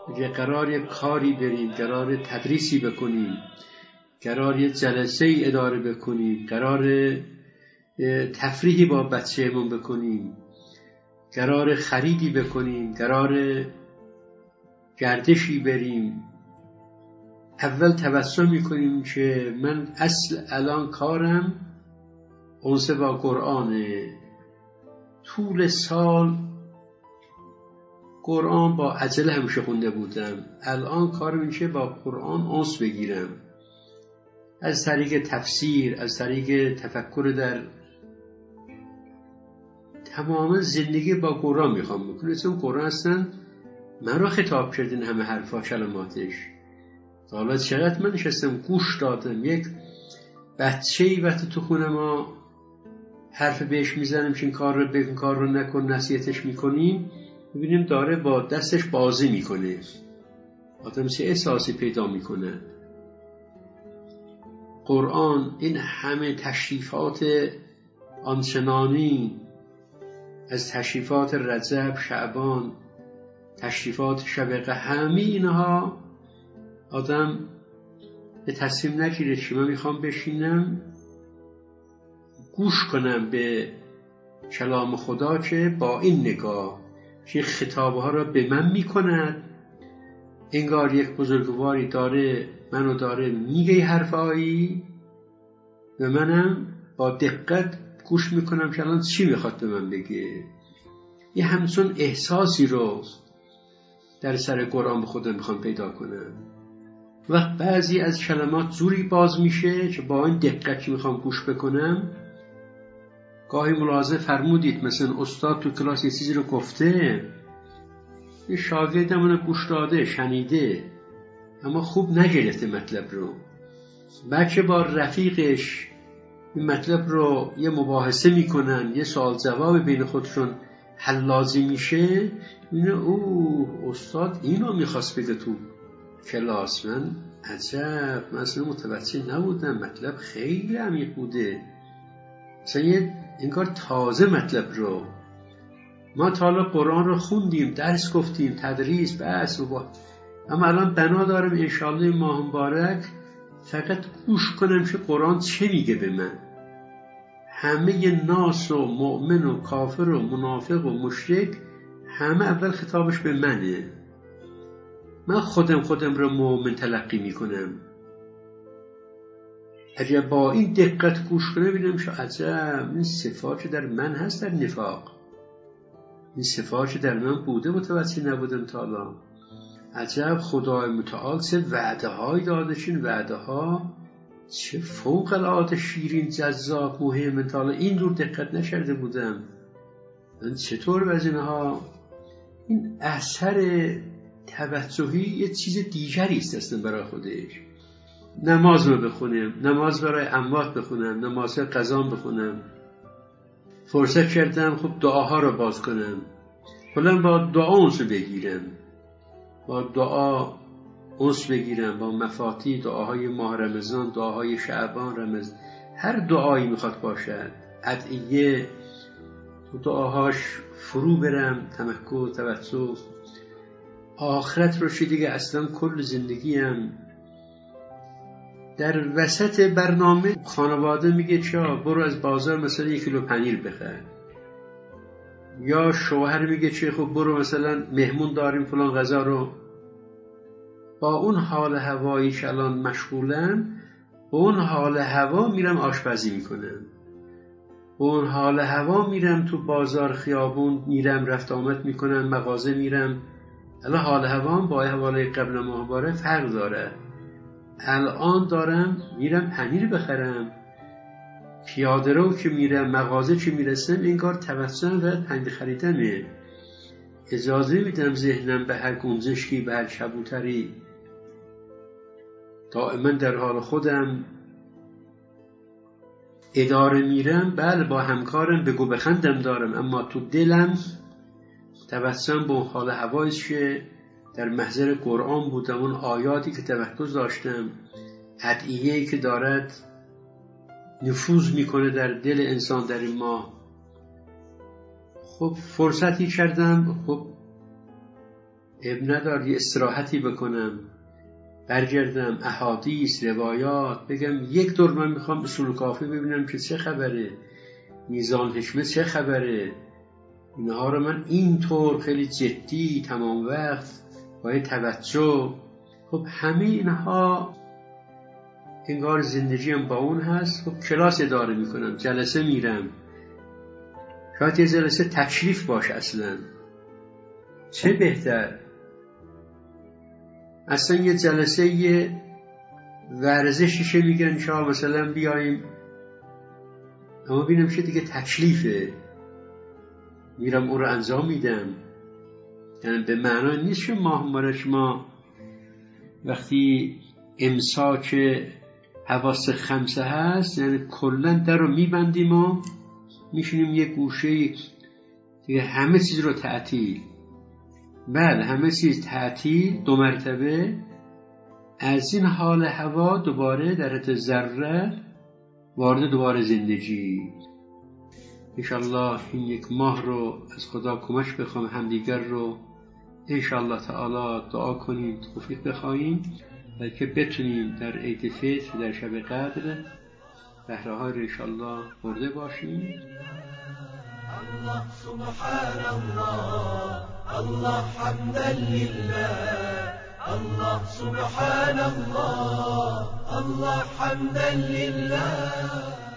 اگه قرار کاری بریم، قرار تدریسی بکنیم، قرار یه جلسه ای اداره بکنیم، قرار تفریحی با بچه‌مون بکنیم، قرار خریدی بکنیم، قرار گردشی بریم، اول توسل میکنیم که من اصل الان کارم اونس با قرآنه. طول سال قرآن با عجله همیشه خونده بودم، الان کارم میشه با قرآن اونس بگیرم، از طریق تفسیر، از طریق تفکر در تمام زندگی با قرآن میخوام بکنم. چون قرآن هستن من را خطاب کردین همه حرفا کلماتش. حالا چقدر من نشستم گوش دادم، یک بچه‌ای وقتی تو خونه ما حرف بهش میزنیم که این کار رو بکن، کار رو نکن، نصیحتش میکنیم، میبینیم داره با دستش بازی میکنه، آدم چه احساسی پیدا میکنه. قرآن این همه تشریفات آنچنانی، از تشریفات رجب، شعبان، تشریفات شب قدر، همه اینها آدم به تصمیم نگیره که من میخوام بشینم گوش کنم به کلام خدا که با این نگاه که خطابها را به من میکند، انگار یک بزرگواری داره منو داره میگه حرفایی و منم با دقت گوش میکنم که الان چی میخواد به من بگه. یه همچون احساسی رو در سر قرآن به خودم میخوام پیدا کنم. وقت بعضی از کلمات زوری باز میشه که با این دقت که میخوام گوش بکنم، گاهی ملاحظه فرمودید مثلا استاد تو کلاس یه چیزی رو گفته، یه شاگرد همونو گوش داده، شنیده، اما خوب نگرفته مطلب رو، بچه با رفیقش این مطلب رو یه مباحثه میکنن، یه سوال جواب بین خودشون حل لازم میشه، اینه استاد اینو میخواست بگه تو کلاس. من عجب، من اصلا متوجه نبودم، مطلب خیلی عمیق بوده، اصلا یه انگار تازه مطلب رو ما تا حالا قرآن رو خوندیم، درس گفتیم، تدریس، بحث اما الان بنا دارم انشاءالله ماه مبارک فقط گوش کنم که قرآن چه میگه به من. همه ناس و مؤمن و کافر و منافق و مشرک همه اول خطابش به منه، من خودم رو مؤمن تلقی میکنم. اگر با این دقت گوش کنم ببینم که عجب، این صفات در من هست، در نفاق این صفات در من بوده، متوجه نبودم تا الان. عجب خدای متعال چه وعده های داده، این وعده ها چه فوق العاده شیرین، جذاب، مهم، تا الان این دور دقت نکرده بودم. من چطور از اینها، این اثر توجهی یه چیز دیگری است اصلا برای خودش. نماز رو بخونم، نماز برای اموات بخونم، نماز قضا بخونم، فرصت کردم خب دعاها رو باز کنم، کلا با دعا اونس بگیرم، با دعا اونس بگیرم، با مفاتی دعاهای ماه رمضان، دعاهای شعبان، رمضان، هر دعایی میخواد باشد، ادعیه، دعاهاش فرو برم، تمکن، توسل، آخرت رو چه دیگه اصلا کل زندگیم. در وسط برنامه خانواده میگه چا برو از بازار مثلا 1 کیلو پنیر بخر، یا شوهر میگه چه خب برو مثلا مهمون داریم فلان غذا رو. با اون حال هوایی که الان مشغولم، با اون حال هوا میرم آشپزی میکنم، با اون حال هوا میرم تو بازار خیابون، میرم رفت آمد میکنم، مغازه میرم. الان حال هوام با حواله قبل ماه مبارک فرق داره. الان دارم میرم پنیر بخرم، پیاده رو که میرم، مغازه که میرسم، انگار توسم و پنیر خریدنه. اجازه میدم ذهنم به هر گنجشکی، به هر کبوتری، دائما در حال خودم اداره میرم. بله با همکارم بگو بخندم دارم، اما تو دلم توسم به حال هوایش که در محضر قرآن بودم، اون آیاتی که تمرکز داشتم، ادعیه‌ای که دارد نفوذ میکنه در دل انسان در این ماه. خب فرصتی کردم، خب اب ندار یه استراحتی بکنم، برگردم احادیث روایات بگم یک دور من میخوام اصول کافی ببینم که چه خبره، میزان حکمت چه خبره، اینها رو من اینطور خیلی جدی تمام وقت باید توجه. خب همه اینها انگار زندگیم با اون هست. خب کلاس اداره میکنم، جلسه میرم، شاید یه جلسه تکلیف باشه، اصلا چه بهتر. اصلا یه جلسه یه ورزشیشه میگن شما مثلا بیاییم، اما بینم که دیگه تکلیفه، میرم اون رو انجام میدم. یعنی به معنی نیست که ما وقتی امساک حواس خمسه هست یعنی کلن در رو میبندیم و میشینیم یه گوشه دیگه همه چیز رو تعطیل. بله همه چیز تعطیل، 2 مرتبه از این حال هوا دوباره در حد ذره وارد دوباره زندگی. انشالله این 1 ماه رو از خدا کمک بخوام، همدیگر رو انشالله تعالی دعا کنیم، توفیق بخواهیم و که بتونیم در عید فطر در شب قدر بهره های رو انشالله برده باشیم. الله سبحان الله، الله حمدا لله، الله سبحان الله، الله حمدا لله.